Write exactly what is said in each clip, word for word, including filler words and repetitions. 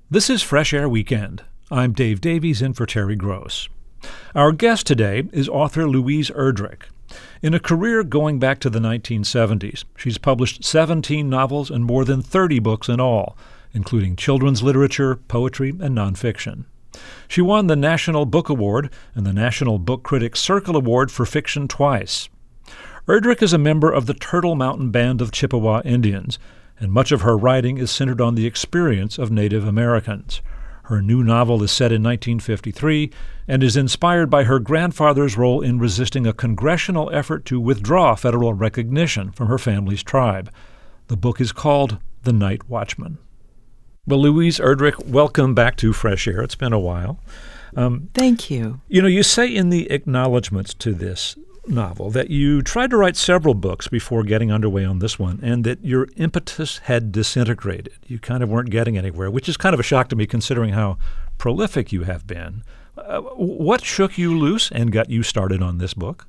This is Fresh Air Weekend. I'm Dave Davies in for Terry Gross. Our guest today is author Louise Erdrich. In a career going back to the nineteen seventies, she's published seventeen novels and more than thirty books in all, including children's literature, poetry, and nonfiction. She won the National Book Award and the National Book Critics Circle Award for fiction twice. Erdrich is a member of the Turtle Mountain Band of Chippewa Indians, and much of her writing is centered on the experience of Native Americans. Her new novel is set in nineteen fifty-three and is inspired by her grandfather's role in resisting a congressional effort to withdraw federal recognition from her family's tribe. The book is called The Night Watchman. Well, Louise Erdrich, welcome back to Fresh Air. It's been a while. Um, Thank you. You know, you say in the acknowledgments to this novel that you tried to write several books before getting underway on this one, and that your impetus had disintegrated. You kind of weren't getting anywhere, which is kind of a shock to me considering how prolific you have been. Uh, what shook you loose and got you started on this book?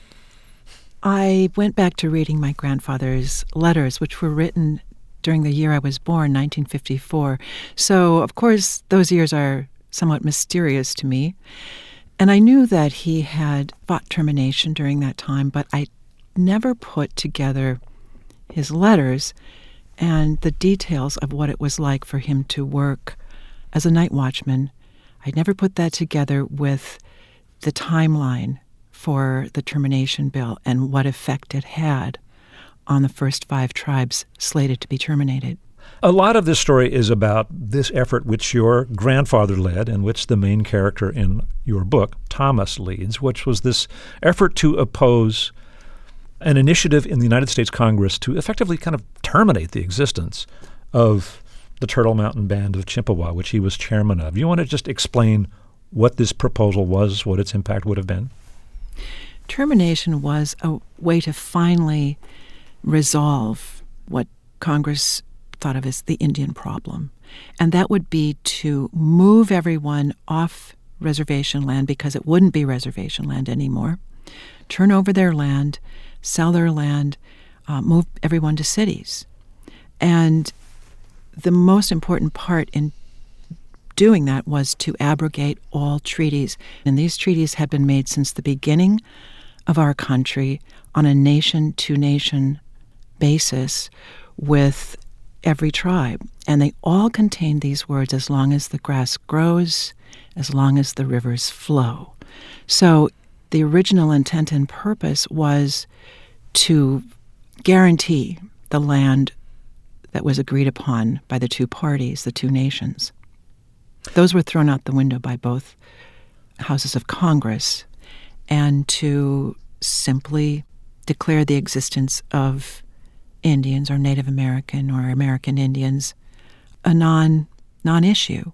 I went back to reading my grandfather's letters, which were written during the year I was born, nineteen fifty-four. So, of course, those years are somewhat mysterious to me. And I knew that he had fought termination during that time, but I never put together his letters and the details of what it was like for him to work as a night watchman. I never put that together with the timeline for the termination bill and what effect it had on the first five tribes slated to be terminated. A lot of this story is about this effort which your grandfather led and which the main character in your book, Thomas, leads, which was this effort to oppose an initiative in the United States Congress to effectively kind of terminate the existence of the Turtle Mountain Band of Chippewa, which he was chairman of. You want to just explain what this proposal was, what its impact would have been? Termination was a way to finally resolve what Congress thought of as the Indian problem. And that would be to move everyone off reservation land because it wouldn't be reservation land anymore, turn over their land, sell their land, uh, move everyone to cities. And the most important part in doing that was to abrogate all treaties. And these treaties had been made since the beginning of our country on a nation-to-nation basis with every tribe. And they all contained these words, as long as the grass grows, as long as the rivers flow. So the original intent and purpose was to guarantee the land that was agreed upon by the two parties, the two nations. Those were thrown out the window by both houses of Congress, and to simply declare the existence of Indians or Native American or American Indians a non, non-issue,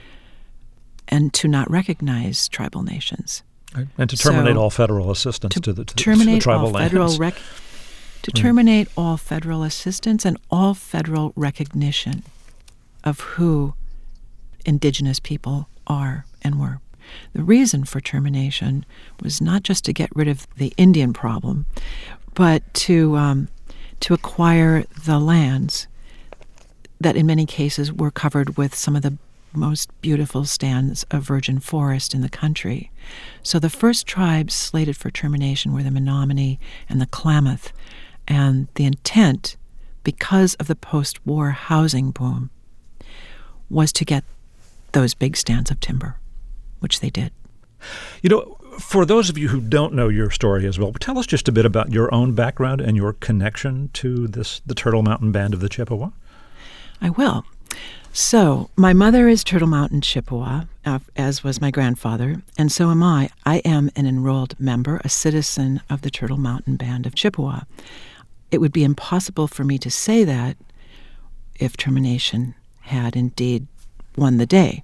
and to not recognize tribal nations. Right. And to terminate so, all federal assistance to, to the, to terminate the tribal all lands. Federal rec- to right. terminate all federal assistance and all federal recognition of who indigenous people are and were. The reason for termination was not just to get rid of the Indian problem, but to um, to acquire the lands that in many cases were covered with some of the most beautiful stands of virgin forest in the country. So the first tribes slated for termination were the Menominee and the Klamath, and the intent, because of the post-war housing boom, was to get those big stands of timber, which they did. You know, for those of you who don't know your story as well, tell us just a bit about your own background and your connection to this, the Turtle Mountain Band of the Chippewa. I will. So, my mother is Turtle Mountain Chippewa, uh, as was my grandfather, and so am I. I am an enrolled member, a citizen of the Turtle Mountain Band of Chippewa. It would be impossible for me to say that if termination had indeed won the day.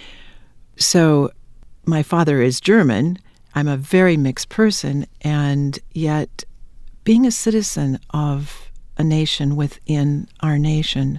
So, my father is German. I'm a very mixed person, and yet being a citizen of a nation within our nation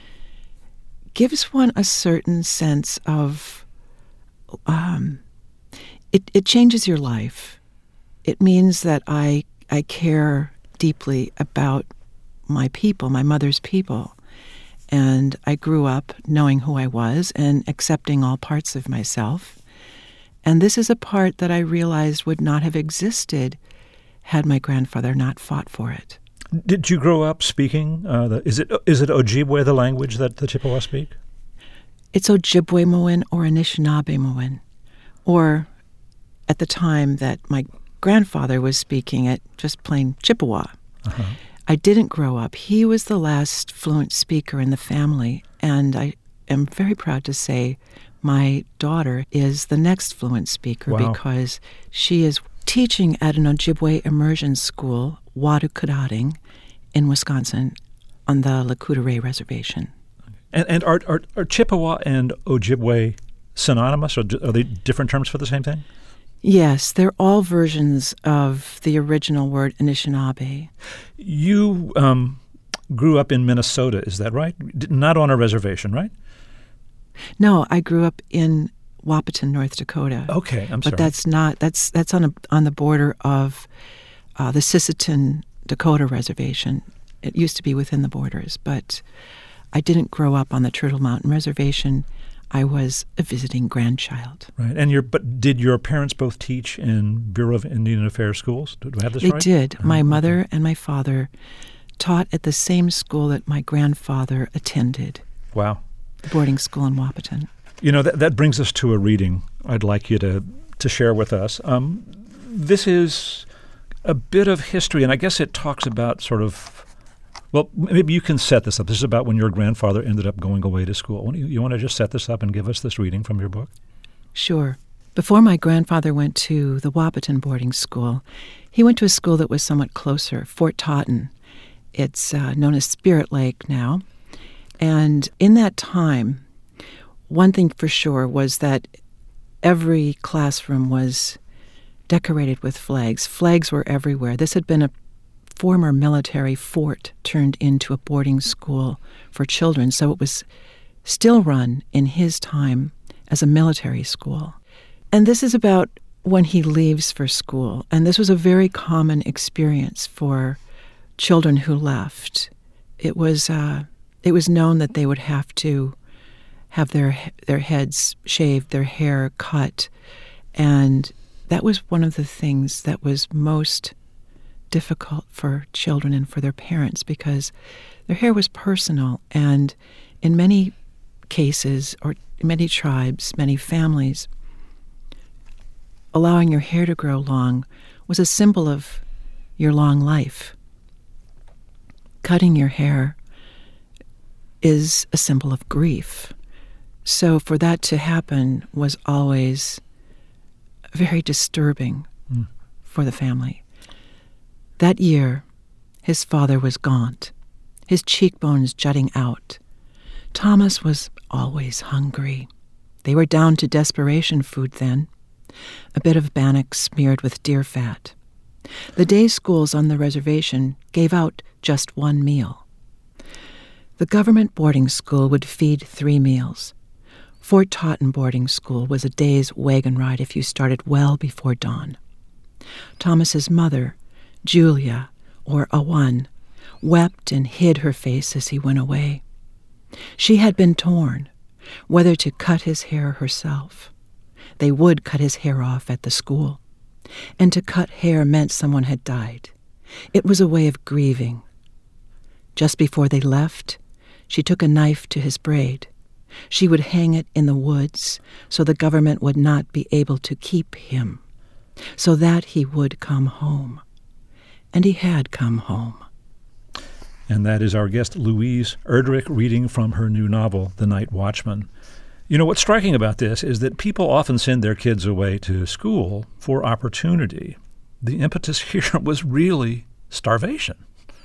gives one a certain sense of, um, it, it changes your life. It means that I I care deeply about my people, my mother's people, And I grew up knowing who I was and accepting all parts of myself. And this is a part that I realized would not have existed had my grandfather not fought for it. Did you grow up speaking? Uh, the, is it is it Ojibwe, the language that the Chippewa speak? It's Ojibwe-Moin or Anishinaabe-Moin, or at the time that my grandfather was speaking it, just plain Chippewa. Uh-huh. I didn't grow up. He was the last fluent speaker in the family, and I am very proud to say my daughter is the next fluent speaker. Wow. Because she is teaching at an Ojibwe immersion school, Watukadading, in Wisconsin, on the Lakota Reservation. And, and are, are are Chippewa and Ojibwe synonymous, or are they different terms for the same thing? Yes, they're all versions of the original word Anishinaabe. You um, grew up in Minnesota, is that right? Not on a reservation, right? No, I grew up in Wahpeton, North Dakota. Okay, I'm sorry. But that's not that's that's on a, on the border of uh, the Sisseton Dakota Reservation. It used to be within the borders, but I didn't grow up on the Turtle Mountain Reservation. I was a visiting grandchild. Right, and your but did your parents both teach in Bureau of Indian Affairs schools? Do I have this they right? They did. Oh, my mother okay. and my father taught at the same school that my grandfather attended. Wow. The boarding school in Wahpeton. You know, that that brings us to a reading I'd like you to, to share with us. Um, this is a bit of history, and I guess it talks about sort of, well, maybe you can set this up. This is about when your grandfather ended up going away to school. You, you want to just set this up and give us this reading from your book? Sure. Before my grandfather went to the Wahpeton boarding school, he went to a school that was somewhat closer, Fort Totten. It's uh, known as Spirit Lake now. And in that time, one thing for sure was that every classroom was decorated with flags. Flags were everywhere. This had been a former military fort turned into a boarding school for children, so it was still run in his time as a military school. And this is about when he leaves for school, and this was a very common experience for children who left. It was uh, it was known that they would have to have their their heads shaved, their hair cut, and that was one of the things that was most difficult for children and for their parents, because their hair was personal, and in many cases, or many tribes, many families, allowing your hair to grow long was a symbol of your long life. Cutting your hair is a symbol of grief. So for that to happen was always very disturbing mm. for the family. That year, his father was gaunt, his cheekbones jutting out. Thomas was always hungry. They were down to desperation food then, a bit of bannock smeared with deer fat. The day schools on the reservation gave out just one meal. The government boarding school would feed three meals. Fort Totten boarding school was a day's wagon ride if you started well before dawn. Thomas's mother, Julia, or Awan, wept and hid her face as he went away. She had been torn, whether to cut his hair herself. They would cut his hair off at the school, and to cut hair meant someone had died. It was a way of grieving. Just before they left, she took a knife to his braid. She would hang it in the woods so the government would not be able to keep him, so that he would come home. And he had come home. And that is our guest, Louise Erdrich, reading from her new novel, The Night Watchman. You know, what's striking about this is that people often send their kids away to school for opportunity. The impetus here was really starvation.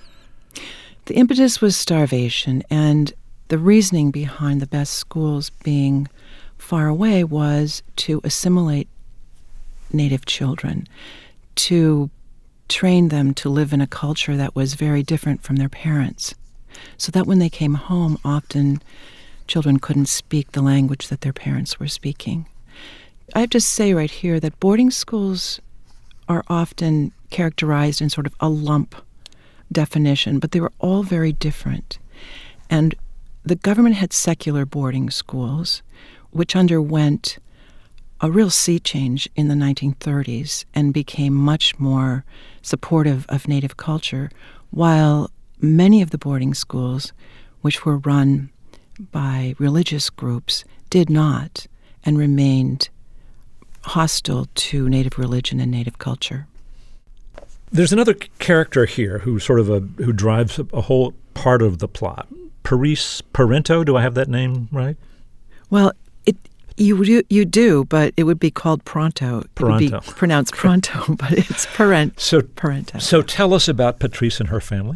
The impetus was starvation, and the reasoning behind the best schools being far away was to assimilate Native children, to train them to live in a culture that was very different from their parents, so that when they came home, often children couldn't speak the language that their parents were speaking. I have to say right here that boarding schools are often characterized in sort of a lump definition, but they were all very different. And the government had secular boarding schools, which underwent a real sea change in the nineteen thirties and became much more supportive of Native culture, while many of the boarding schools, which were run by religious groups, did not and remained hostile to Native religion and Native culture. There's another character here who sort of a, who drives a, a whole part of the plot. Parise Parento, do I have that name right? Well, it you do, you do, but it would be called Pronto. It Pronto. would be pronounced Pronto, but it's Parent, so, Parento. So tell us about Patrice and her family.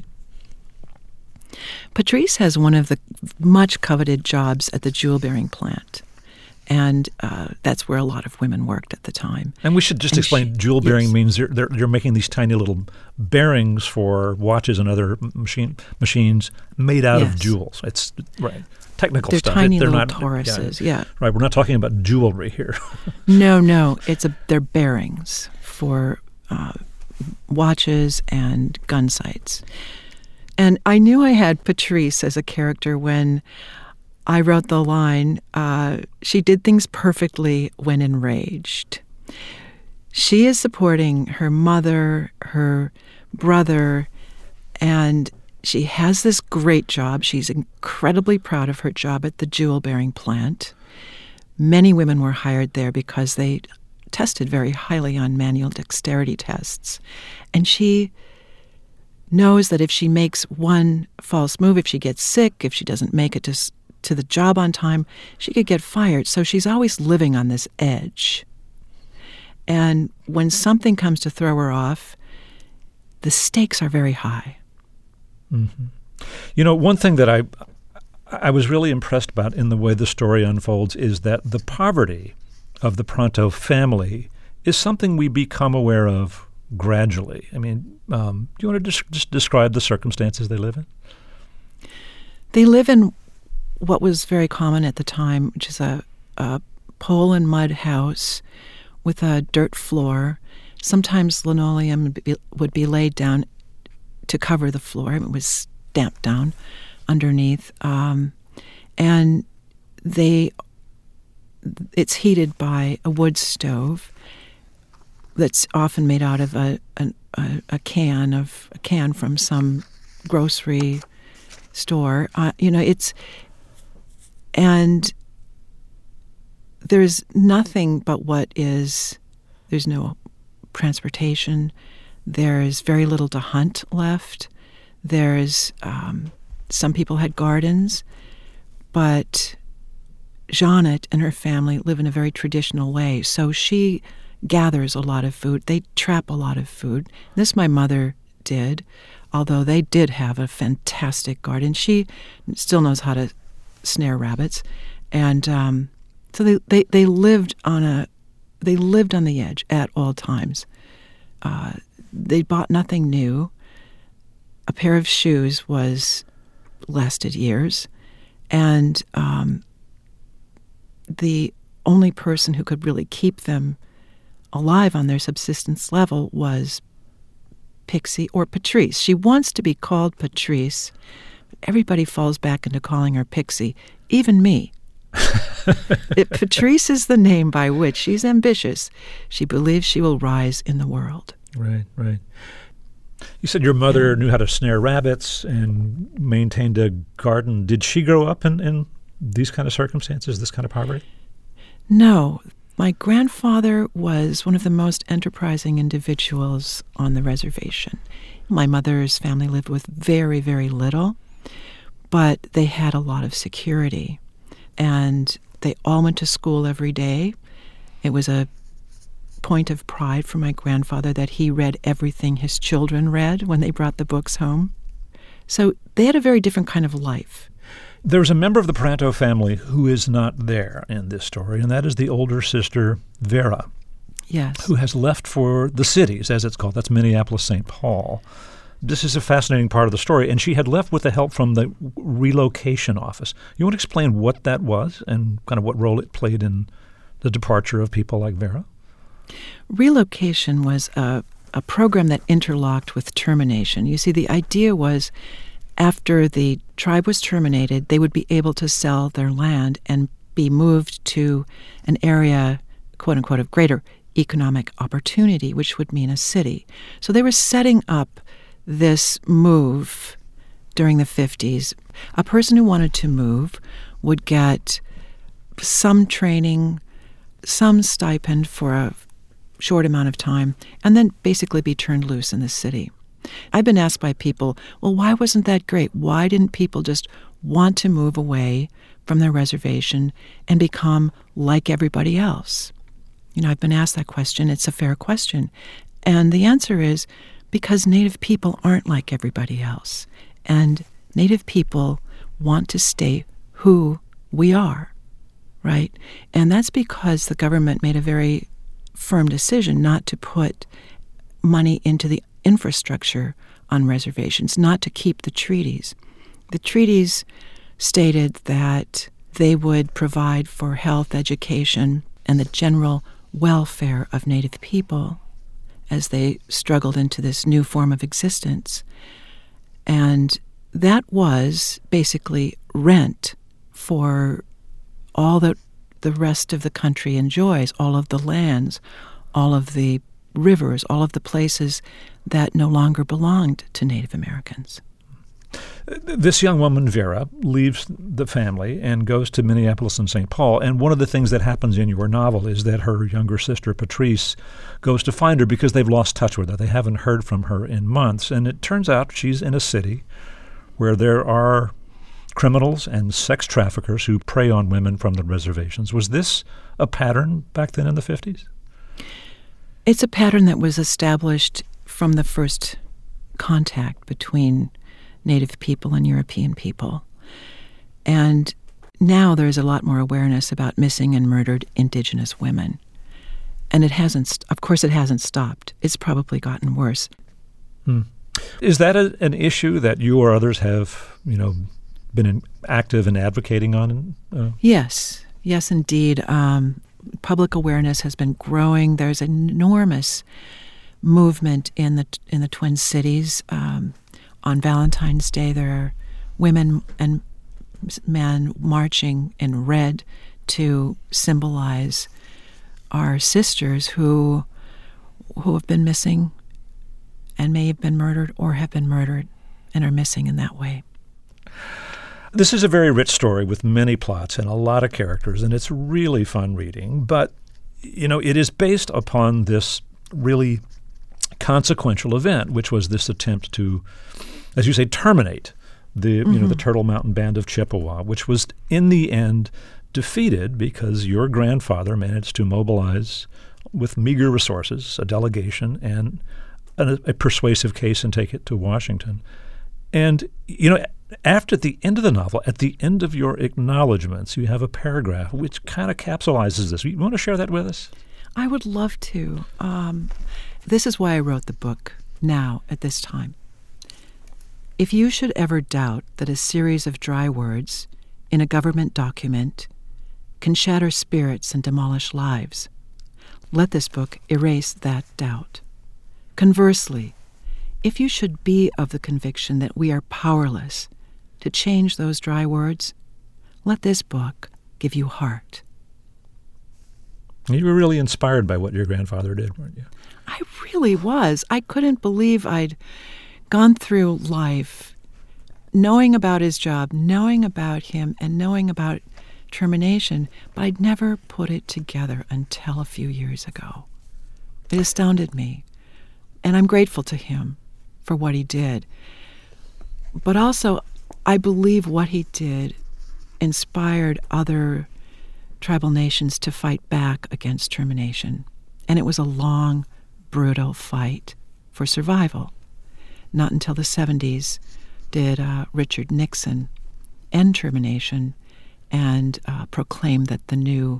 Patrice has one of the much coveted jobs at the jewel-bearing plant. And uh, that's where a lot of women worked at the time. And we should just and explain, she, jewel bearing yes. means they're, they're, you're making these tiny little bearings for watches and other machine machines made out yes. of jewels. It's right technical they're stuff. Tiny they're little not Tauruses, yeah. yeah. Right, we're not talking about jewelry here. no, no, it's a they're bearings for uh, watches and gun sights. And I knew I had Patrice as a character when I wrote the line, uh, she did things perfectly when enraged. She is supporting her mother, her brother, and she has this great job. She's incredibly proud of her job at the jewel-bearing plant. Many women were hired there because they tested very highly on manual dexterity tests. And she knows that if she makes one false move, if she gets sick, if she doesn't make it to to the job on time, she could get fired. So she's always living on this edge. And when something comes to throw her off, the stakes are very high. Mm-hmm. You know, one thing that I I was really impressed about in the way the story unfolds is that the poverty of the Pronto family is something we become aware of gradually. I mean, um, do you want to just, just describe the circumstances they live in? They live in what was very common at the time, which is a, a pole and mud house with a dirt floor. Sometimes linoleum would be, would be laid down to cover the floor. It was stamped down underneath. Um, and they, it's heated by a wood stove that's often made out of a, a, a can of a can from some grocery store. Uh, you know, it's And there's nothing but what is, there's no transportation. There's very little to hunt left. There's, um, some people had gardens, but Jeannette and her family live in a very traditional way. So she gathers a lot of food. They trap a lot of food. This my mother did, although they did have a fantastic garden. She still knows how to snare rabbits, and um, so they, they, they lived on a they lived on the edge at all times. Uh, they bought nothing new. A pair of shoes was lasted years, and um, the only person who could really keep them alive on their subsistence level was Pixie or Patrice. She wants to be called Patrice. Everybody falls back into calling her Pixie, even me. it, Patrice is the name by which she's ambitious. She believes she will rise in the world. Right, right. You said your mother yeah. knew how to snare rabbits and maintained a garden. Did she grow up in, in these kind of circumstances, this kind of poverty? No. My grandfather was one of the most enterprising individuals on the reservation. My mother's family lived with very, very little, but they had a lot of security. And they all went to school every day. It was a point of pride for my grandfather that he read everything his children read when they brought the books home. So they had a very different kind of life. There's a member of the Pronto family who is not there in this story, and that is the older sister, Vera. Yes. Who has left for the cities, as it's called. That's Minneapolis, Saint Paul. This is a fascinating part of the story, and she had left with the help from the relocation office. You want to explain what that was and kind of what role it played in the departure of people like Vera? Relocation was a, a program that interlocked with termination. You see, the idea was after the tribe was terminated, they would be able to sell their land and be moved to an area, quote unquote, of greater economic opportunity, which would mean a city. So they were setting up this move during the fifties. A person who wanted to move would get some training, some stipend for a short amount of time, and then basically be turned loose in the city. I've been asked by people, well, why wasn't that great? Why didn't people just want to move away from their reservation and become like everybody else? You know, I've been asked that question. It's a fair question. And the answer is because Native people aren't like everybody else. And Native people want to stay who we are, right? And that's because the government made a very firm decision not to put money into the infrastructure on reservations, not to keep the treaties. The treaties stated that they would provide for health, education, and the general welfare of Native people as they struggled into this new form of existence. And that was basically rent for all that the rest of the country enjoys, all of the lands, all of the rivers, all of the places that no longer belonged to Native Americans. This young woman, Vera, leaves the family and goes to Minneapolis and Saint Paul. And one of the things that happens in your novel is that her younger sister, Patrice, goes to find her because they've lost touch with her. They haven't heard from her in months. And it turns out she's in a city where there are criminals and sex traffickers who prey on women from the reservations. Was this a pattern back then in the fifties? It's a pattern that was established from the first contact between Native people and European people. And now there's a lot more awareness about missing and murdered Indigenous women. And it hasn't, of course, it hasn't stopped. It's probably gotten worse. Hmm. Is that a, an issue that you or others have, you know, been in, active in advocating on? Uh? Yes, yes, indeed. Um, public awareness has been growing. There's an enormous movement in the in the Twin Cities. Um, on Valentine's Day, there are women and men marching in red to symbolize our sisters who who have been missing and may have been murdered or have been murdered and are missing in that way. This is a very rich story with many plots and a lot of characters, and it's really fun reading. But, you know, it is based upon this really consequential event, which was this attempt to, as you say, terminate the mm-hmm. you know the Turtle Mountain Band of Chippewa, which was in the end defeated because your grandfather managed to mobilize with meager resources a delegation and a, a persuasive case and take it to Washington. And, you know, after the end of the novel, at the end of your acknowledgments, you have a paragraph which kind of capsulizes this. You want to share that with us? I would love to. Um, this is why I wrote the book now, at this time. If you should ever doubt that a series of dry words in a government document can shatter spirits and demolish lives, let this book erase that doubt. Conversely, if you should be of the conviction that we are powerless to change those dry words, let this book give you heart. You were really inspired by what your grandfather did, weren't you? I really was. I couldn't believe I'd gone through life knowing about his job, knowing about him, and knowing about termination, but I'd never put it together until a few years ago. It astounded me, and I'm grateful to him for what he did. But also, I believe what he did inspired other tribal nations to fight back against termination. And it was a long, brutal fight for survival. Not until the seventies did uh, Richard Nixon end termination and uh, proclaim that the new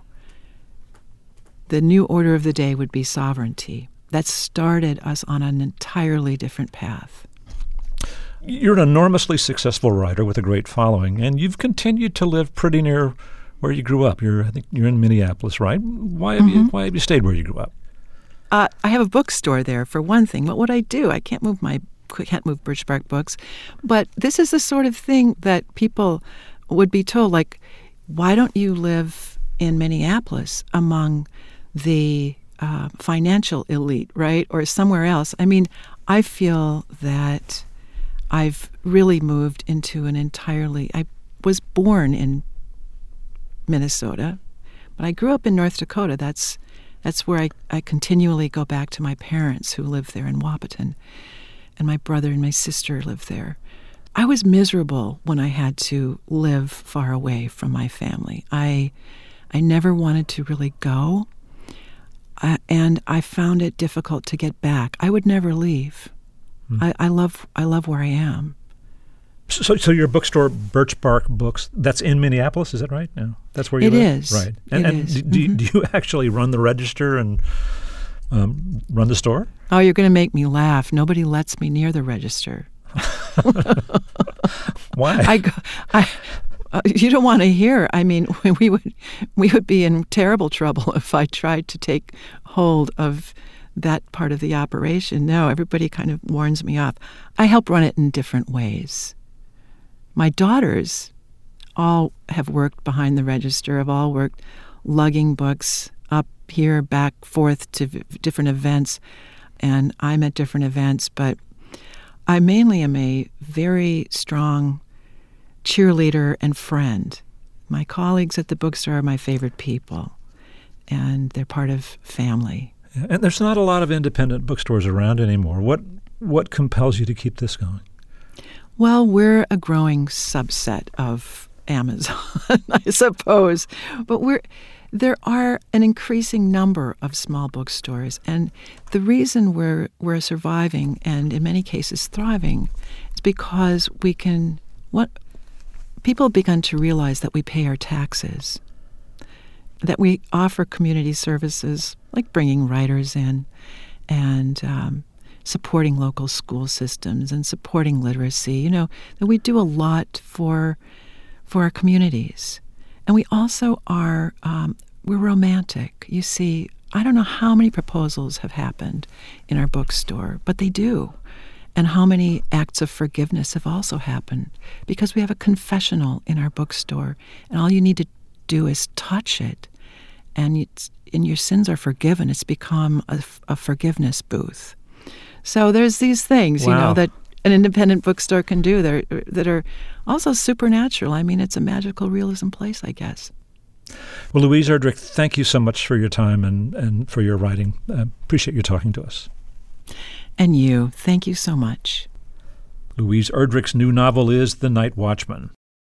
the new order of the day would be sovereignty. That started us on an entirely different path. You're an enormously successful writer with a great following, and you've continued to live pretty near where you grew up. You're, I think, you're in Minneapolis, right? Why have mm-hmm. you Why have you stayed where you grew up? Uh, I have a bookstore there, for one thing. What would I do? I can't move my can't move Birch Bark Books. But this is the sort of thing that people would be told, like, why don't you live in Minneapolis among the uh, financial elite, right? Or somewhere else. I mean, I feel that I've really moved into an entirely, I was born in Minnesota, but I grew up in North Dakota. That's that's where I, I continually go back to my parents who live there in Wahpeton, and my brother and my sister live there. I was miserable when I had to live far away from my family. I I never wanted to really go, uh, and I found it difficult to get back. I would never leave. Hmm. I, I love I love where I am. So, so your bookstore, Birch Bark Books, that's in Minneapolis, is that right? No, that's where you it live? Is. Right. And, it and is. Do, Mm-hmm. do you actually run the register and um, run the store? Oh, you're going to make me laugh. Nobody lets me near the register. Why? I, go, I, uh, you don't want to hear. I mean, we would we would be in terrible trouble if I tried to take hold of that part of the operation. No, everybody kind of warns me off. I help run it in different ways. My daughters all have worked behind the register, have all worked lugging books up here, back, forth to v- different events, and I'm at different events, but I mainly am a very strong cheerleader and friend. My colleagues at the bookstore are my favorite people, and they're part of family. And there's not a lot of independent bookstores around anymore. What what compels you to keep this going? Well, we're a growing subset of Amazon, I suppose. But we're there are an increasing number of small bookstores, and the reason we're we're surviving and in many cases thriving is because we can what people have begun to realize that we pay our taxes, that we offer community services like bringing writers in and um, supporting local school systems and supporting literacy, you know, that we do a lot for for our communities. And we also are, um, we're romantic. You see, I don't know how many proposals have happened in our bookstore, but they do. And how many acts of forgiveness have also happened, because we have a confessional in our bookstore, and all you need to do is touch it, and, it's, and your sins are forgiven. It's become a, a forgiveness booth. So there's these things, Wow. you know, that an independent bookstore can do that are, that are also supernatural. I mean, it's a magical realism place, I guess. Well, Louise Erdrich, thank you so much for your time and, and for your writing. I appreciate you talking to us. And you, thank you so much. Louise Erdrich's new novel is The Night Watchman.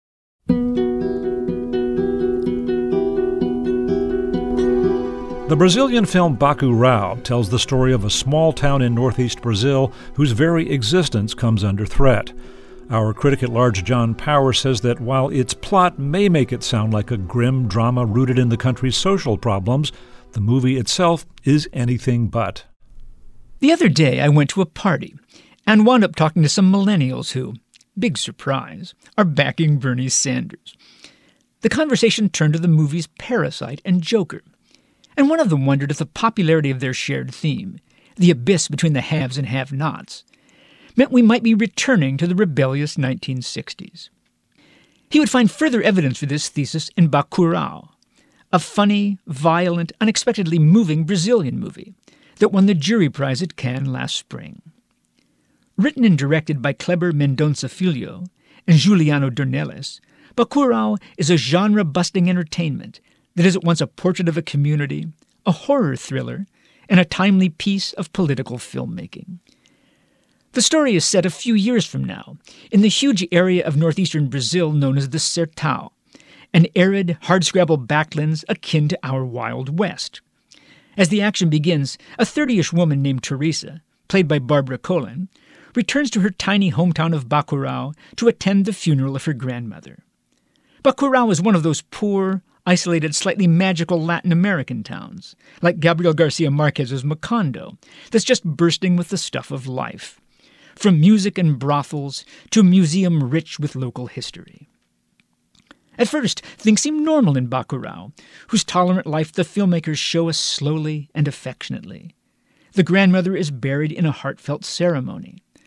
The Brazilian film Bacurau tells the story of a small town in northeast Brazil whose very existence comes under threat. Our critic at large, John Power, says that while its plot may make it sound like a grim drama rooted in the country's social problems, the movie itself is anything but. The other day I went to a party and wound up talking to some millennials who, big surprise, are backing Bernie Sanders. The conversation turned to the movies Parasite and Joker, and one of them wondered if the popularity of their shared theme, the abyss between the haves and have-nots, meant we might be returning to the rebellious nineteen sixties. He would find further evidence for this thesis in Bacurau, a funny, violent, unexpectedly moving Brazilian movie that won the jury prize at Cannes last spring. Written and directed by Kleber Mendonça Filho and Juliano Dornelles, Bacurau is a genre-busting entertainment that is at once a portrait of a community, a horror thriller, and a timely piece of political filmmaking. The story is set a few years from now, in the huge area of northeastern Brazil known as the Sertão, an arid, hardscrabble backlands akin to our Wild West. As the action begins, a thirty-ish woman named Teresa, played by Barbara Colin, returns to her tiny hometown of Bacurau to attend the funeral of her grandmother. Bacurau is one of those poor, isolated, slightly magical Latin American towns, like Gabriel Garcia Marquez's Macondo, that's just bursting with the stuff of life, from music and brothels to a museum rich with local history. At first, things seem normal in Bacurau, whose tolerant life the filmmakers show us slowly and affectionately. The grandmother is buried in a heartfelt ceremony.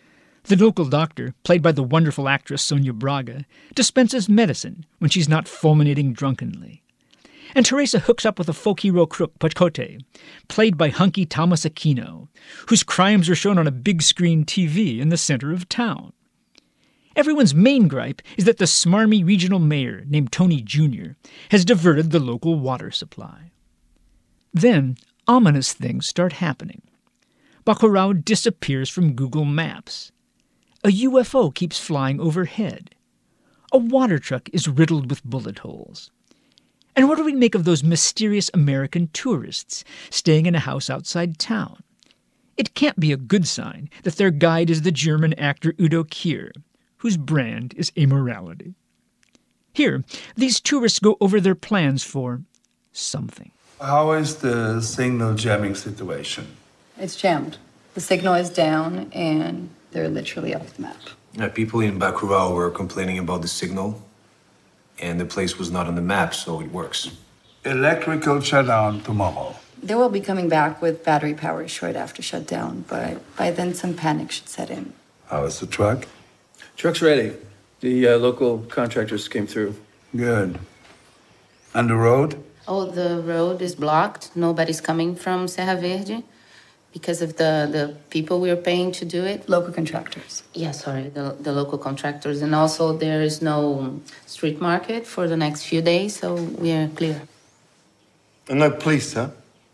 The local doctor, played by the wonderful actress Sonia Braga, dispenses medicine when she's not fulminating drunkenly. And Teresa hooks up with a folk hero crook, Pacote, played by hunky Thomas Aquino, whose crimes are shown on a big-screen T V in the center of town. Everyone's main gripe is that the smarmy regional mayor, named Tony Junior, has diverted the local water supply. Then, ominous things start happening. Bacurau disappears from Google Maps. A U F O keeps flying overhead. A water truck is riddled with bullet holes. And what do we make of those mysterious American tourists staying in a house outside town? It can't be a good sign that their guide is the German actor Udo Kier, whose brand is amorality. Here, these tourists go over their plans for something. How is the signal jamming situation? It's jammed. The signal is down, and they're literally off the map. Yeah, people in Bacurau were complaining about the signal, and the place was not on the map, so it works. Electrical shutdown tomorrow. They will be coming back with battery power short after shutdown, but by then some panic should set in. How is the truck? Truck's ready. The uh, local contractors came through. Good. And the road? Oh, the road is blocked. Nobody's coming from Serra Verde because of the, the people we are paying to do it. Local contractors. Yeah, sorry, the, the local contractors. And also there is no street market for the next few days, so we are clear. And no police, huh?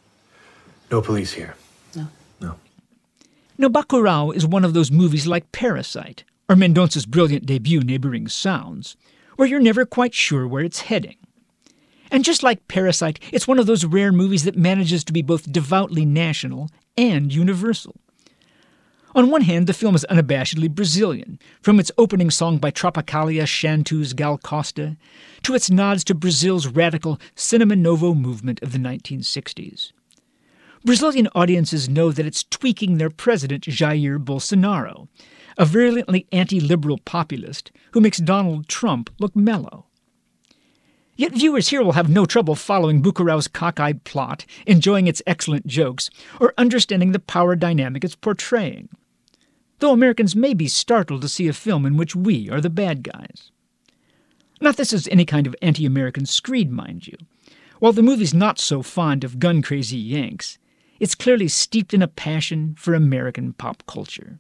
No police here. No. No. Now, Bacurau is one of those movies like Parasite, or Mendonça's brilliant debut, Neighboring Sounds, where you're never quite sure where it's heading. And just like Parasite, it's one of those rare movies that manages to be both devoutly national and universal. On one hand, the film is unabashedly Brazilian, from its opening song by Tropicalia Chantu's Gal Costa to its nods to Brazil's radical Cinema Novo movement of the nineteen sixties. Brazilian audiences know that it's tweaking their president, Jair Bolsonaro, a virulently anti-liberal populist who makes Donald Trump look mellow. Yet viewers here will have no trouble following Bacurau's cockeyed plot, enjoying its excellent jokes, or understanding the power dynamic it's portraying. Though Americans may be startled to see a film in which we are the bad guys. Not this is any kind of anti-American screed, mind you. While the movie's not so fond of gun-crazy Yanks, it's clearly steeped in a passion for American pop culture.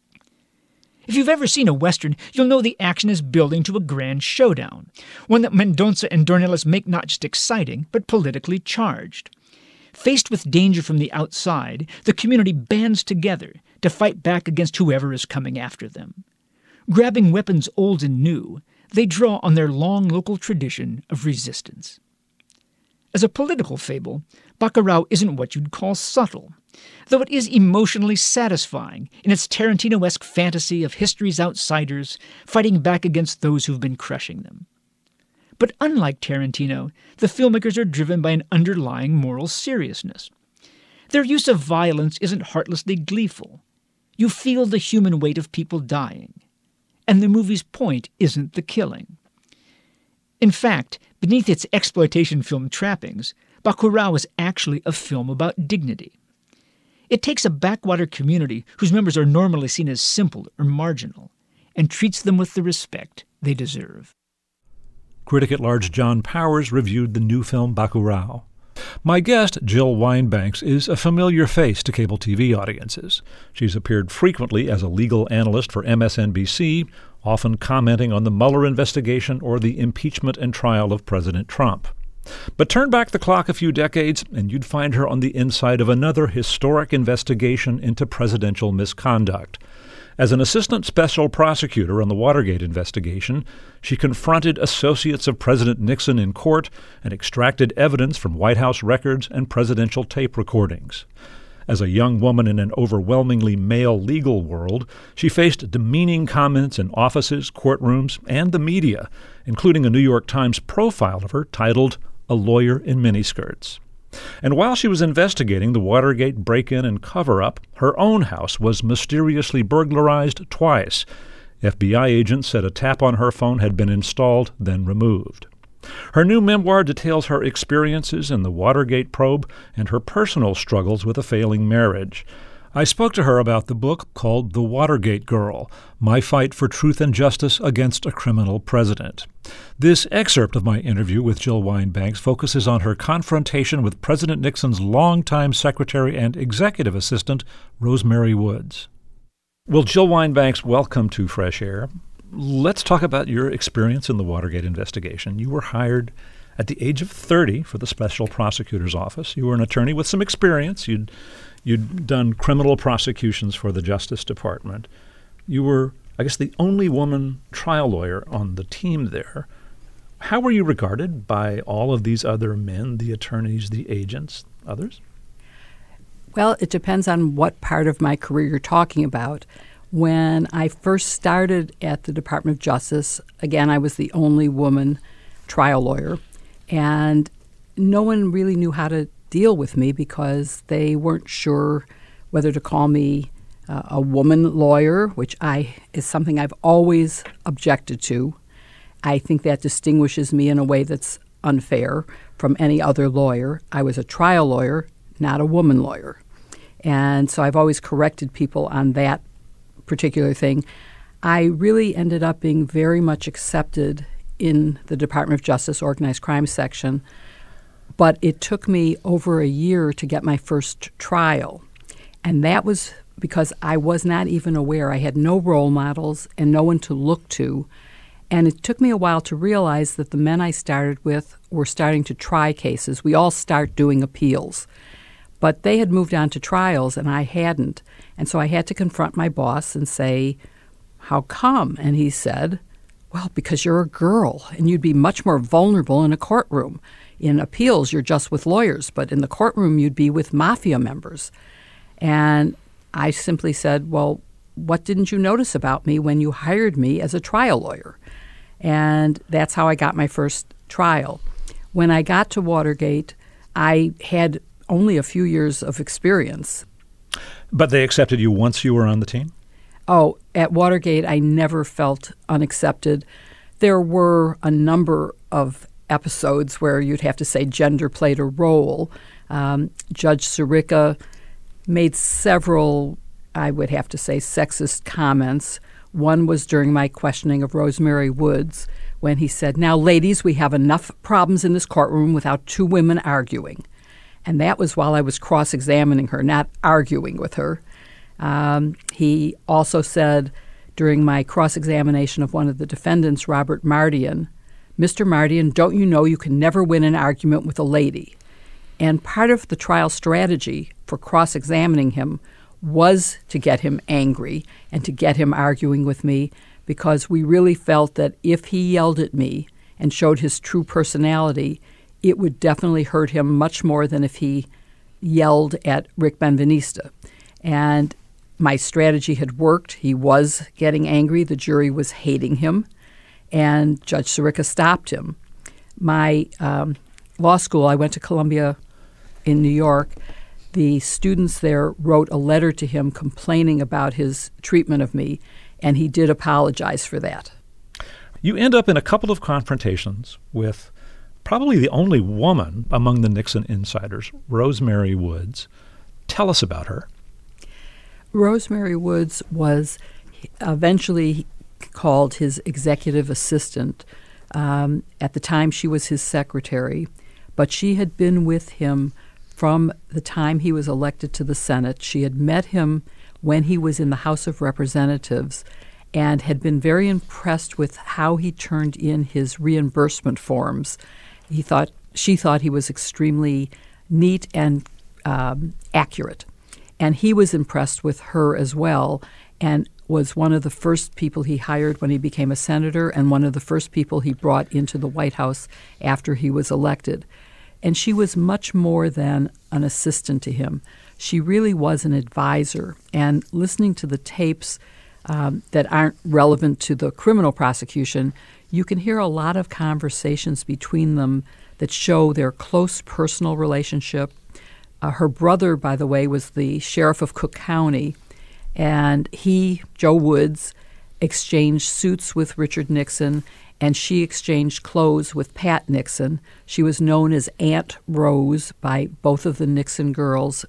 If you've ever seen a Western, you'll know the action is building to a grand showdown, one that Mendonça and Dornelles make not just exciting, but politically charged. Faced with danger from the outside, the community bands together to fight back against whoever is coming after them. Grabbing weapons old and new, they draw on their long local tradition of resistance. As a political fable, Bacurau isn't what you'd call subtle, though it is emotionally satisfying in its Tarantino-esque fantasy of history's outsiders fighting back against those who've been crushing them. But unlike Tarantino, the filmmakers are driven by an underlying moral seriousness. Their use of violence isn't heartlessly gleeful. You feel the human weight of people dying. And the movie's point isn't the killing. In fact, beneath its exploitation film trappings, Bacurau is actually a film about dignity. It takes a backwater community whose members are normally seen as simple or marginal, and treats them with the respect they deserve. Critic-at-large John Powers reviewed the new film Bacurau. My guest, Jill Wine-Banks, is a familiar face to cable T V audiences. She's appeared frequently as a legal analyst for M S N B C, often commenting on the Mueller investigation or the impeachment and trial of President Trump. But turn back the clock a few decades, and you'd find her on the inside of another historic investigation into presidential misconduct. As an assistant special prosecutor on the Watergate investigation, she confronted associates of President Nixon in court and extracted evidence from White House records and presidential tape recordings. As a young woman in an overwhelmingly male legal world, she faced demeaning comments in offices, courtrooms, and the media, including a New York Times profile of her titled "A Lawyer in Miniskirts." And while she was investigating the Watergate break-in and cover-up, her own house was mysteriously burglarized twice. F B I agents said a tap on her phone had been installed, then removed. Her new memoir details her experiences in the Watergate probe and her personal struggles with a failing marriage. I spoke to her about the book called The Watergate Girl, My Fight for Truth and Justice Against a Criminal President. This excerpt of my interview with Jill Wine-Banks focuses on her confrontation with President Nixon's longtime secretary and executive assistant, Rosemary Woods. Well, Jill Wine-Banks, welcome to Fresh Air. Let's talk about your experience in the Watergate investigation. You were hired at the age of thirty for the Special Prosecutor's Office. You were an attorney with some experience. You'd You'd done criminal prosecutions for the Justice Department. You were, I guess, the only woman trial lawyer on the team there. How were you regarded by all of these other men, the attorneys, the agents, others? Well, it depends on what part of my career you're talking about. When I first started at the Department of Justice, again, I was the only woman trial lawyer, and no one really knew how to deal with me because they weren't sure whether to call me uh, a woman lawyer, which I is something I've always objected to. I think that distinguishes me in a way that's unfair from any other lawyer. I was a trial lawyer, not a woman lawyer. And so I've always corrected people on that particular thing. I really ended up being very much accepted in the Department of Justice Organized Crime Section, but it took me over a year to get my first trial. And that was because I was not even aware. I had no role models and no one to look to. And it took me a while to realize that the men I started with were starting to try cases. We all start doing appeals. But they had moved on to trials, and I hadn't. And so I had to confront my boss and say, how come? And he said, well, because you're a girl, and you'd be much more vulnerable in a courtroom. In appeals, you're just with lawyers, but in the courtroom, you'd be with mafia members. And I simply said, well, what didn't you notice about me when you hired me as a trial lawyer? And that's how I got my first trial. When I got to Watergate, I had only a few years of experience. But they accepted you once you were on the team? Oh, at Watergate, I never felt unaccepted. There were a number of episodes where you'd have to say gender played a role. Um, Judge Sirica made several, I would have to say, sexist comments. One was during my questioning of Rosemary Woods when he said, now, ladies, we have enough problems in this courtroom without two women arguing. And that was while I was cross-examining her, not arguing with her. Um, he also said during my cross-examination of one of the defendants, Robert Mardian, Mister Mardian, don't you know you can never win an argument with a lady? And part of the trial strategy for cross-examining him was to get him angry and to get him arguing with me, because we really felt that if he yelled at me and showed his true personality, it would definitely hurt him much more than if he yelled at Rick Benveniste. And my strategy had worked. He was getting angry. The jury was hating him. And Judge Sirica stopped him. My um, law school, I went to Columbia in New York. The students there wrote a letter to him complaining about his treatment of me, and he did apologize for that. You end up in a couple of confrontations with probably the only woman among the Nixon insiders, Rosemary Woods. Tell us about her. Rosemary Woods was eventually called his executive assistant. Um, at the time, she was his secretary, but she had been with him from the time he was elected to the Senate. She had met him when he was in the House of Representatives and had been very impressed with how he turned in his reimbursement forms. He thought she thought he was extremely neat and um, accurate. And he was impressed with her as well, and was one of the first people he hired when he became a senator and one of the first people he brought into the White House after he was elected. And she was much more than an assistant to him. She really was an advisor. And listening to the tapes um, that aren't relevant to the criminal prosecution, you can hear a lot of conversations between them that show their close personal relationship. Uh, her brother, by the way, was the sheriff of Cook County, and he, Joe Woods, exchanged suits with Richard Nixon, and she exchanged clothes with Pat Nixon. She was known as Aunt Rose by both of the Nixon girls, uh,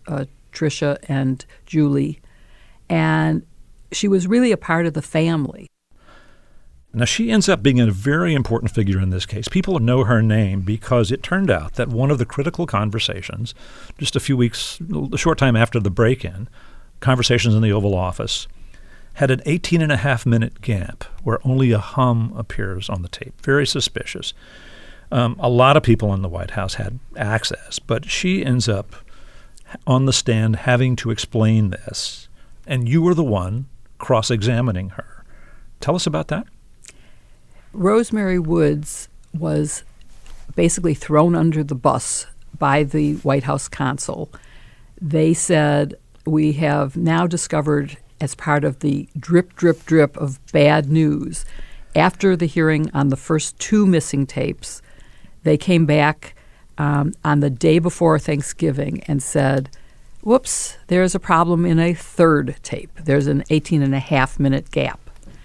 Tricia and Julie, and she was really a part of the family. Now, she ends up being a very important figure in this case. People know her name because it turned out that one of the critical conversations, just a few weeks, a short time after the break-in, conversations in the Oval Office, had an eighteen and a half minute gap where only a hum appears on the tape. Very suspicious. Um, a lot of people in the White House had access, but she ends up on the stand having to explain this, and you were the one cross-examining her. Tell us about that. Rosemary Woods was basically thrown under the bus by the White House counsel. They said, we have now discovered, as part of the drip, drip, drip of bad news, after the hearing on the first two missing tapes, they came back um, on the day before Thanksgiving and said, whoops, there's a problem in a third tape. There's an eighteen and a half minute gap.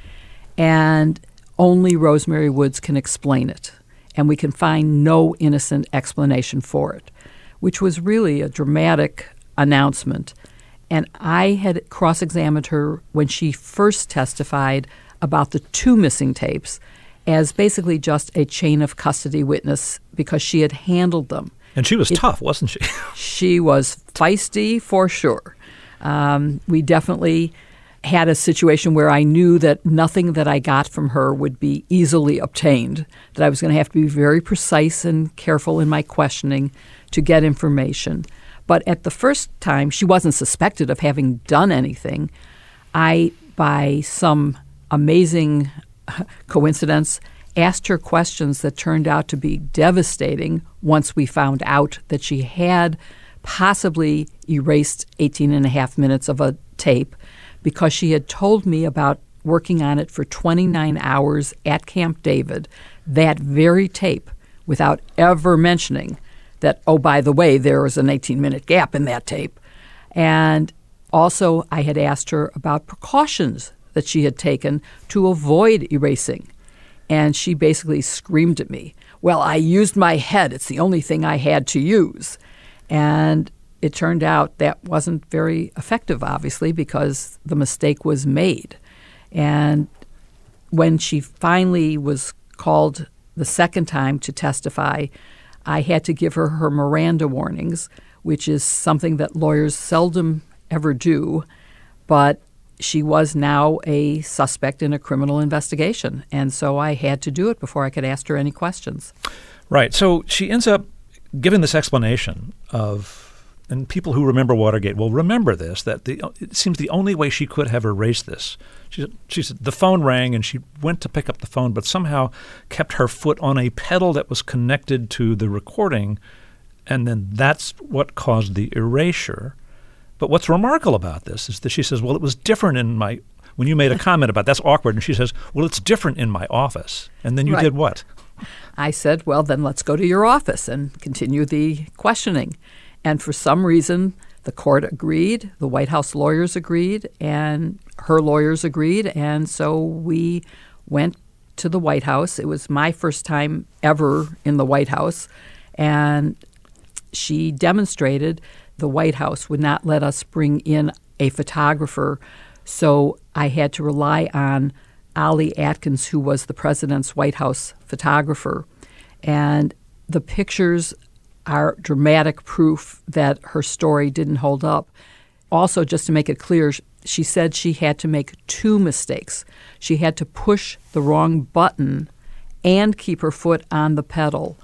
And only Rosemary Woods can explain it, and we can find no innocent explanation for it, which was really a dramatic announcement. And I had cross-examined her when she first testified about the two missing tapes as basically just a chain of custody witness because she had handled them. And she was it, tough, wasn't she? She was feisty for sure. Um, we definitely had a situation where I knew that nothing that I got from her would be easily obtained, that I was going to have to be very precise and careful in my questioning to get information. But at the first time, she wasn't suspected of having done anything. I, by some amazing coincidence, asked her questions that turned out to be devastating once we found out that she had possibly erased eighteen and a half minutes of a tape because she had told me about working on it for twenty-nine hours at Camp David, that very tape, without ever mentioning that, oh, by the way, there was an eighteen-minute gap in that tape. And also I had asked her about precautions that she had taken to avoid erasing. And she basically screamed at me, well, I used my head. It's the only thing I had to use. And it turned out that wasn't very effective, obviously, because the mistake was made. And when she finally was called the second time to testify, I had to give her her Miranda warnings, which is something that lawyers seldom ever do. But she was now a suspect in a criminal investigation, and so I had to do it before I could ask her any questions. Right. So she ends up giving this explanation of, and people who remember Watergate will remember this, that the, it seems the only way she could have erased this. She, she said the phone rang and she went to pick up the phone, but somehow kept her foot on a pedal that was connected to the recording, and then that's what caused the erasure. But what's remarkable about this is that she says, well, it was different in my – when you made a comment about that's awkward, and she says, well, it's different in my office. And then you right. did what? I said, well, then let's go to your office and continue the questioning. And for some reason, the court agreed, the White House lawyers agreed, and her lawyers agreed. And so we went to the White House. It was my first time ever in the White House. And she demonstrated the White House would not let us bring in a photographer. So I had to rely on Ollie Atkins, who was the president's White House photographer. And the pictures are dramatic proof that her story didn't hold up. Also, just to make it clear, she said she had to make two mistakes. She had to push the wrong button and keep her foot on the pedal,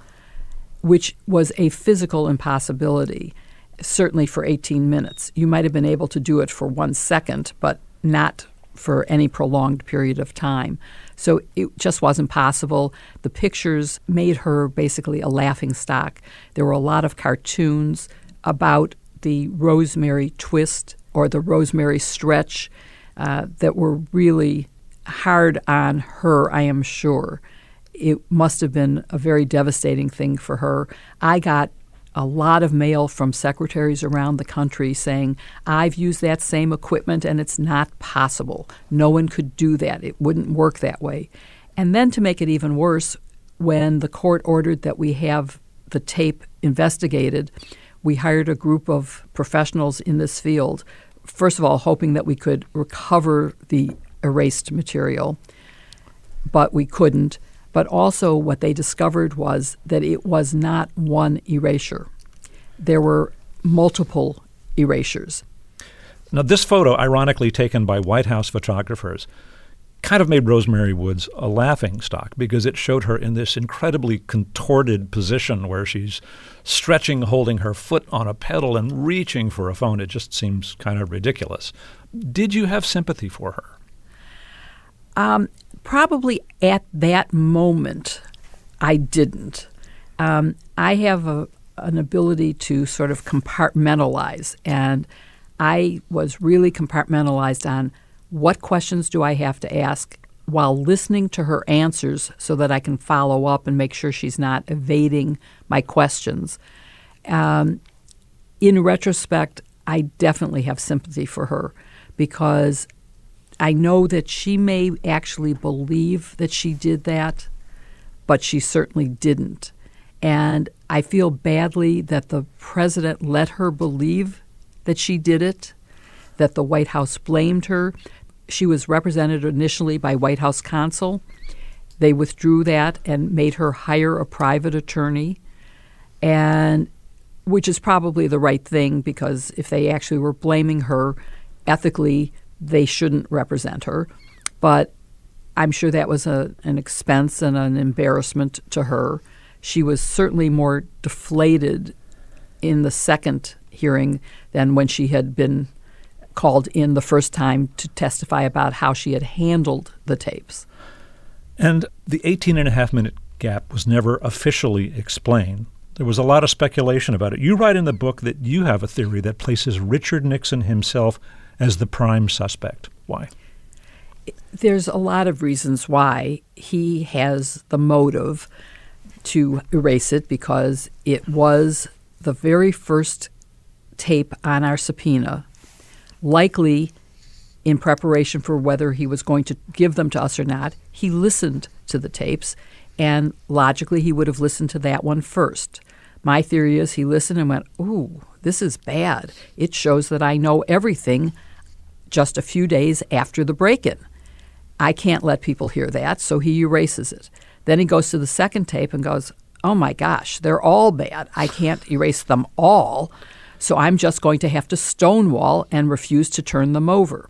which was a physical impossibility, certainly for eighteen minutes. You might have been able to do it for one second, but not for any prolonged period of time. So it just wasn't possible. The pictures made her basically a laughingstock. There were a lot of cartoons about the Rosemary twist or the Rosemary stretch uh, that were really hard on her, I am sure. It must have been a very devastating thing for her. I got a lot of mail from secretaries around the country saying, I've used that same equipment and it's not possible. No one could do that. It wouldn't work that way. And then to make it even worse, when the court ordered that we have the tape investigated, we hired a group of professionals in this field, first of all, hoping that we could recover the erased material, but we couldn't. But also what they discovered was that it was not one erasure. There were multiple erasures. Now, this photo, ironically taken by White House photographers, kind of made Rosemary Woods a laughingstock because it showed her in this incredibly contorted position where she's stretching, holding her foot on a pedal and reaching for a phone. It just seems kind of ridiculous. Did you have sympathy for her? Um, probably at that moment, I didn't. Um, I have a, an ability to sort of compartmentalize, and I was really compartmentalized on what questions do I have to ask while listening to her answers so that I can follow up and make sure she's not evading my questions. Um, in retrospect, I definitely have sympathy for her because I know that she may actually believe that she did that, but she certainly didn't. And I feel badly that the president let her believe that she did it, that the White House blamed her. She was represented initially by White House counsel. They withdrew that and made her hire a private attorney, and which is probably the right thing because if they actually were blaming her ethically, they shouldn't represent her. But I'm sure that was a, an expense and an embarrassment to her. She was certainly more deflated in the second hearing than when she had been called in the first time to testify about how she had handled the tapes. And the eighteen and a half minute gap was never officially explained. There was a lot of speculation about it. You write in the book that you have a theory that places Richard Nixon himself as the prime suspect. Why? There's a lot of reasons why he has the motive to erase it, because it was the very first tape on our subpoena, likely in preparation for whether he was going to give them to us or not. He listened to the tapes, and logically he would have listened to that one first. My theory is he listened and went, ooh, this is bad. It shows that I know everything just a few days after the break-in. I can't let people hear that, so he erases it. Then he goes to the second tape and goes, oh my gosh, they're all bad. I can't erase them all, so I'm just going to have to stonewall and refuse to turn them over.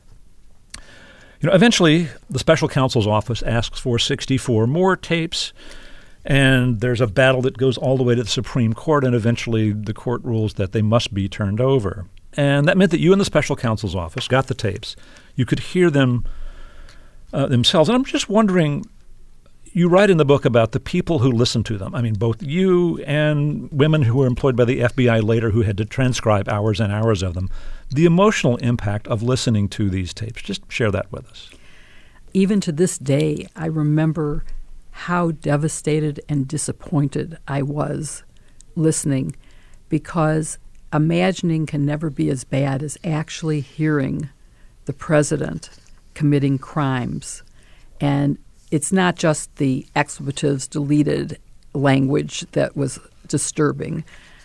You know, eventually, the special counsel's office asks for sixty-four more tapes, and there's a battle that goes all the way to the Supreme Court, and eventually the court rules that they must be turned over. And that meant that you and the special counsel's office got the tapes. You could hear them uh, themselves. And I'm just wondering, you write in the book about the people who listened to them. I mean, both you and women who were employed by the F B I later who had to transcribe hours and hours of them. The emotional impact of listening to these tapes. Just share that with us. Even to this day, I remember how devastated and disappointed I was listening, because imagining can never be as bad as actually hearing the president committing crimes. And it's not just the expletives deleted language that was disturbing,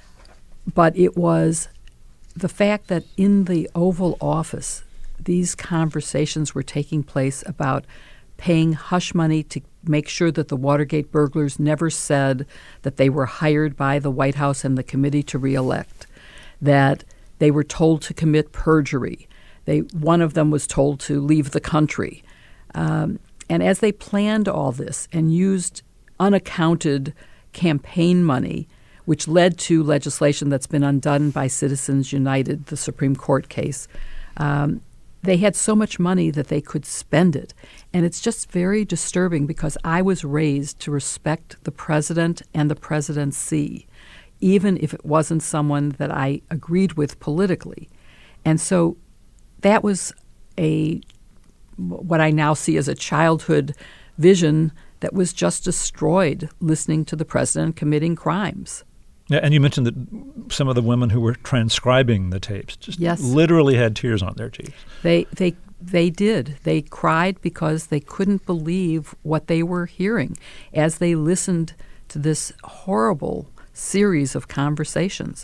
but it was the fact that in the Oval Office, these conversations were taking place about paying hush money to make sure that the Watergate burglars never said that they were hired by the White House and the committee to reelect, that they were told to commit perjury. They, one of them was told to leave the country. Um, and as they planned all this and used unaccounted campaign money, which led to legislation that's been undone by Citizens United, the Supreme Court case, um, they had so much money that they could spend it. And it's just very disturbing, because I was raised to respect the president and the presidency, even if it wasn't someone that I agreed with politically. And so that was a what I now see as a childhood vision that was just destroyed listening to the president committing crimes. Yeah, and you mentioned that some of the women who were transcribing the tapes just yes. literally had tears on their cheeks. They they they did. They cried because they couldn't believe what they were hearing as they listened to this horrible series of conversations.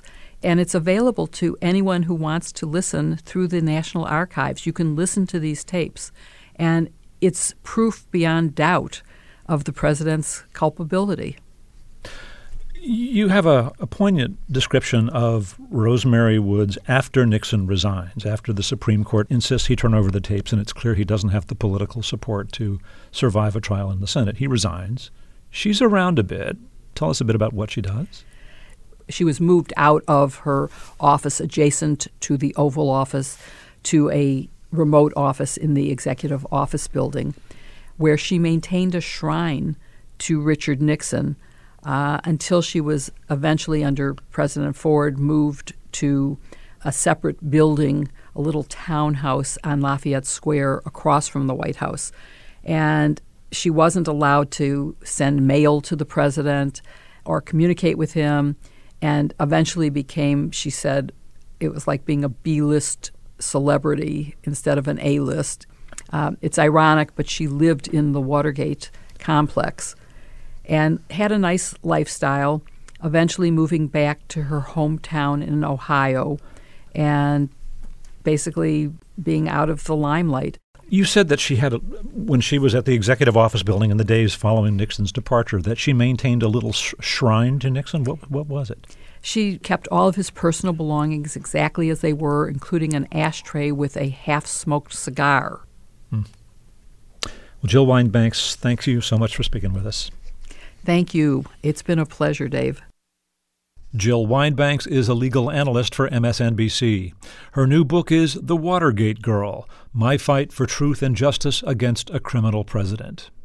And it's available to anyone who wants to listen through the National Archives. You can listen to these tapes, and it's proof beyond doubt of the president's culpability. You have a, a poignant description of Rosemary Woods after Nixon resigns, after the Supreme Court insists he turn over the tapes, and it's clear he doesn't have the political support to survive a trial in the Senate. He resigns. She's around a bit. Tell us a bit about what she does. She was moved out of her office adjacent to the Oval Office to a remote office in the Executive Office Building, where she maintained a shrine to Richard Nixon uh, until she was eventually, under President Ford, moved to a separate building, a little townhouse on Lafayette Square across from the White House. And she wasn't allowed to send mail to the president or communicate with him, and eventually became, she said, it was like being a B-list celebrity instead of an A-list. Um, it's ironic, but she lived in the Watergate complex and had a nice lifestyle, eventually moving back to her hometown in Ohio and basically being out of the limelight. You said that she had, a, when she was at the Executive Office Building in the days following Nixon's departure, that she maintained a little sh- shrine to Nixon. What, what was it? She kept all of his personal belongings exactly as they were, including an ashtray with a half-smoked cigar. Hmm. Well, Jill Wine-Banks, thank you so much for speaking with us. Thank you. It's been a pleasure, Dave. Jill Wine-Banks is a legal analyst for M S N B C. Her new book is The Watergate Girl, My Fight for Truth and Justice Against a Criminal President.